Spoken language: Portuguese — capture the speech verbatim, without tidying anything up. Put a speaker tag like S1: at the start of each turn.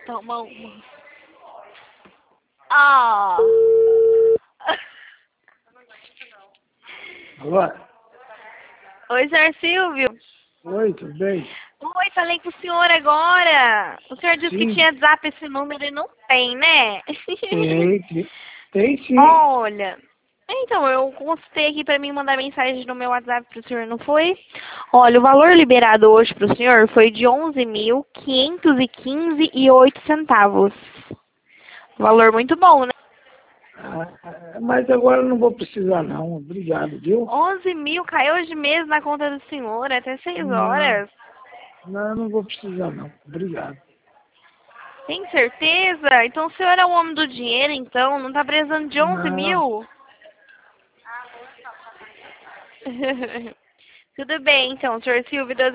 S1: Toma uma. Ah!
S2: Alô?
S1: Oi, senhor Silvio.
S2: Oi, tudo bem?
S1: Oi, falei com o senhor agora. O senhor disse que
S2: Sim,
S1: tinha WhatsApp esse número e não tem, né?
S2: tem, tem, tem sim.
S1: Olha. Então, eu consultei aqui pra mim mandar mensagem no meu WhatsApp pro senhor, não foi? Olha, o valor liberado hoje pro senhor foi de onze mil quinhentos e quinze e oito centavos. Valor muito bom, né?
S2: Ah, mas agora eu não vou precisar não, obrigado, viu?
S1: onze mil caiu hoje mesmo na conta do senhor, até seis
S2: Não,
S1: horas.
S2: não, eu não vou precisar não, obrigado.
S1: Tem certeza? Então o senhor é o homem do dinheiro, então? Não tá precisando de onze
S2: Não,
S1: mil? Tudo bem, então, senhor Silvio. Deus